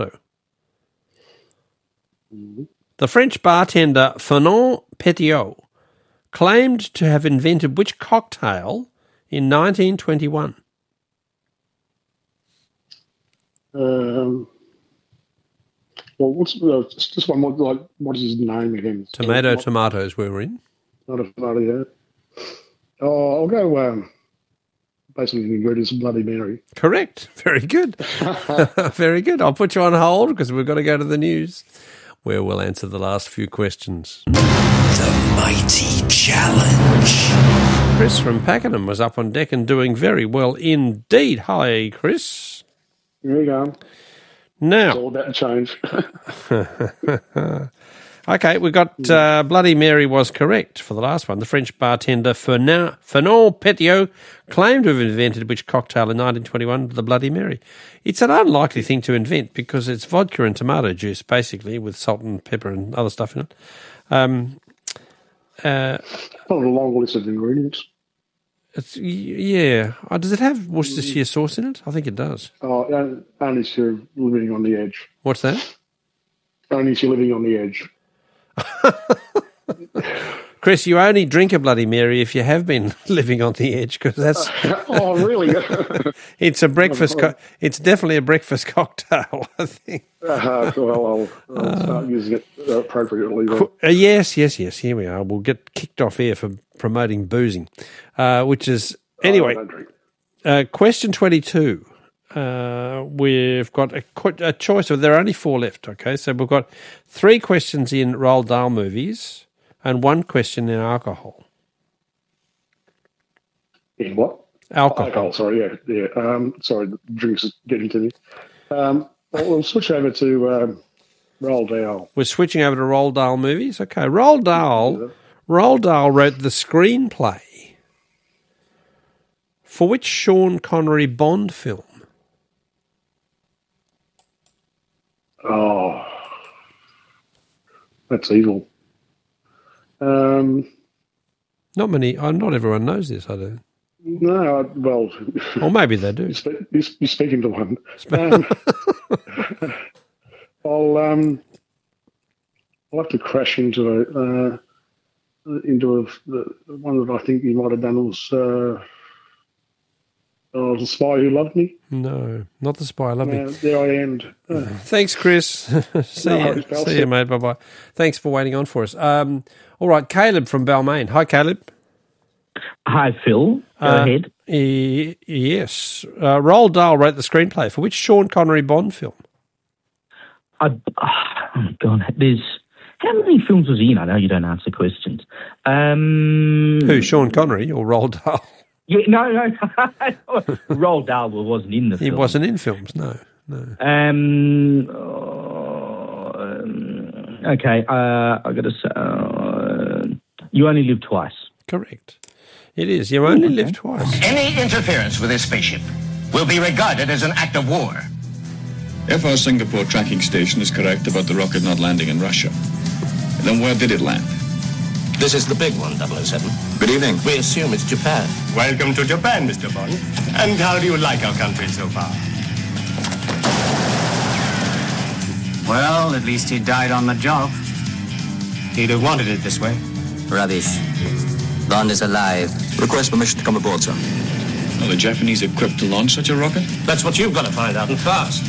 Mm-hmm. The French bartender Fernand Petiot claimed to have invented which cocktail in 1921? Well, what's this one? What is his name again? Tomatoes we were in. Not a bloody that. Oh, I'll go. Basically, the ingredients of Bloody Mary. Correct. Very good. Very good. I'll put you on hold because we've got to go to the news, where we'll answer the last few questions. The Mighty Challenge. Chris from Pakenham was up on deck and doing very well indeed. Hi, Chris. There you go. Now, it's all about change. Okay, we got Bloody Mary was correct for the last one. The French bartender Fernand Petiot claimed to have invented which cocktail in 1921? The Bloody Mary. It's an unlikely thing to invent because it's vodka and tomato juice, basically, with salt and pepper and other stuff in it. Not a long list of ingredients. Yeah. Does it have Worcestershire sauce in it? I think it does. Oh, only if you're living on the edge. What's that? Only if you're living on the edge. Chris, you only drink a Bloody Mary if you have been living on the edge, because that's. Oh, really? It's a breakfast. It's definitely a breakfast cocktail, I think. Well, I'll start using it appropriately. Yes. Here we are. We'll get kicked off here for promoting boozing, which is anyway. Question 22. We've got a choice of. There are only 4 left. Okay, so we've got 3 questions in Roald Dahl movies and 1 question in alcohol. In what? Alcohol. Sorry, yeah. Sorry, the drinks are getting to me. We'll switch over to Roald Dahl. We're switching over to Roald Dahl movies. Okay, Roald Dahl wrote the screenplay for which Sean Connery Bond film? Oh, that's evil. Not everyone knows this, I don't. No, well... Or maybe they do. You're speaking to one. I'll have to crash into one that I think you might have done was The Spy Who Loved Me. No, not The Spy Who Loved Me. There I end. Thanks, Chris. See you, mate. Bye-bye. Thanks for waiting on for us. All right, Caleb from Balmain. Hi, Caleb. Hi, Phil. Go ahead. Yes. Roald Dahl wrote the screenplay for which Sean Connery Bond film? Oh, God. How many films was he in? I know you don't answer questions. Who, Sean Connery or Roald Dahl? Yeah, no. Roald Dahl wasn't in the film. He wasn't in films, no. Okay, I got to say, You Only Live Twice. Correct. It is. You only live twice. Any interference with this spaceship will be regarded as an act of war. If our Singapore tracking station is correct about the rocket not landing in Russia, then where did it land? This is the big one, 007. Good evening. We assume it's Japan. Welcome to Japan, Mr. Bond. And how do you like our country so far? Well, at least he died on the job. He'd have wanted it this way. Rubbish. Bond is alive. Request permission to come aboard, sir. Are the Japanese equipped to launch such a rocket? That's what you've got to find out, and fast.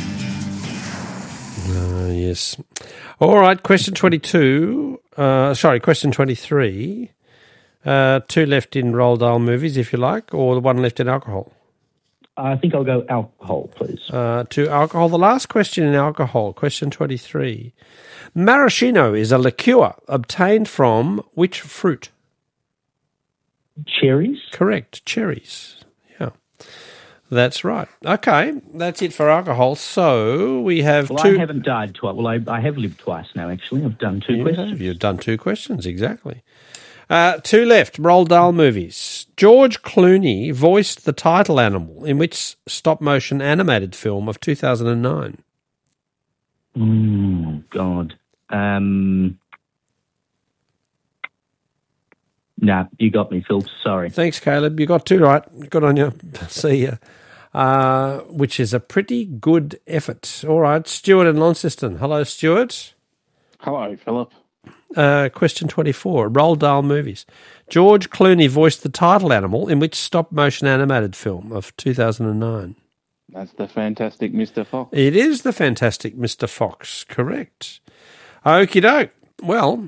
Yes. All right, question 22. Question 23. 2 left in Roald Dahl movies, if you like, or 1 left in alcohol. I think I'll go alcohol, please. To alcohol. The last question in alcohol, question 23. Maraschino is a liqueur obtained from which fruit? Cherries? Correct, cherries. Yeah, that's right. Okay, that's it for alcohol. So we have I haven't died twice. Well, I have lived twice now, actually. I've done 2 questions. You've done 2 questions, exactly. 2 left, Roald Dahl movies. George Clooney voiced the title animal in which stop-motion animated film of 2009? God. Nah, you got me, Phil. Sorry. Thanks, Caleb. You got 2 right. Good on you. See ya. Which is a pretty good effort. All right, Stuart in Launceston. Hello, Stuart. Hello, Philip. Question 24. Roald Dahl movies. George Clooney voiced the title animal in which stop-motion animated film of 2009? That's the Fantastic Mr. Fox. It is the Fantastic Mr. Fox, correct. Okie doke. Well,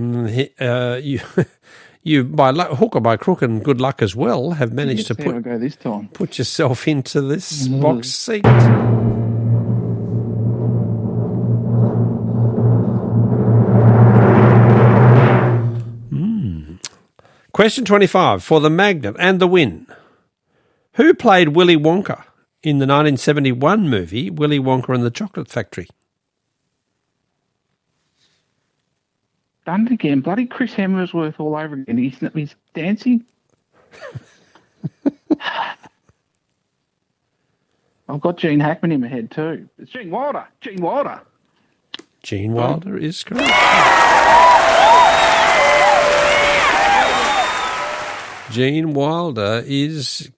you by hook or by crook and good luck as well have managed to go this time. Put yourself into this box seat. Question 25 for the Magnet and the win. Who played Willy Wonka in the 1971 movie Willy Wonka and the Chocolate Factory? Done it again. Bloody Chris Hemsworth all over again. He's dancing. I've got Gene Hackman in my head too. It's Gene Wilder. Gene Wilder. Gene Wilder is correct. Gene Wilder is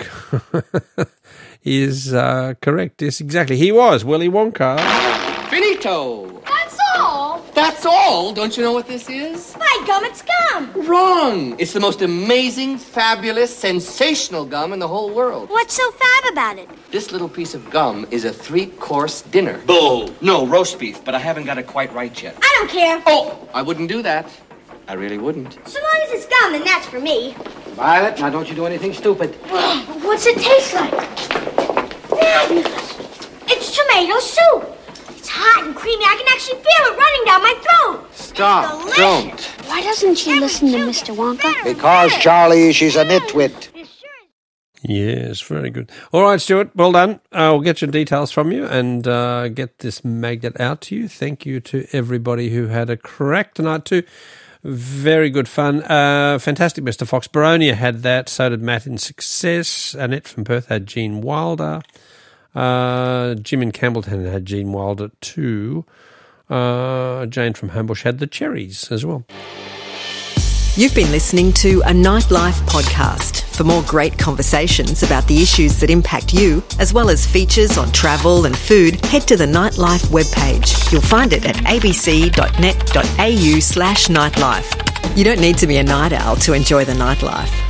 correct. Yes, exactly. He was Willy Wonka. Finito. That's all. That's all. Don't you know what this is? My gum, it's gum. Wrong. It's the most amazing, fabulous, sensational gum in the whole world. What's so fab about it? This little piece of gum is a 3-course dinner. Bull. No, roast beef, but I haven't got it quite right yet. I don't care. Oh, I wouldn't do that. I really wouldn't. So long as it's gum, then that's for me. Violet, now don't you do anything stupid. What's it taste like? Fabulous. It's tomato soup. It's hot and creamy. I can actually feel it running down my throat. Stop. Don't. Why doesn't she listen to Mr. Wonka? Because, Charlie, she's a nitwit. Yes, very good. All right, Stuart, well done. I'll get your details from you and get this magnet out to you. Thank you to everybody who had a crack tonight too. Very good fun. Fantastic, Mr. Fox. Baronia had that. So did Matt in Success. Annette from Perth had Gene Wilder. Jim in Campbelltown had Gene Wilder too. Jane from Homebush had the Cherries as well. You've been listening to a Nightlife podcast. For more great conversations about the issues that impact you, as well as features on travel and food, head to the Nightlife webpage. You'll find it at abc.net.au/nightlife. You don't need to be a night owl to enjoy the nightlife.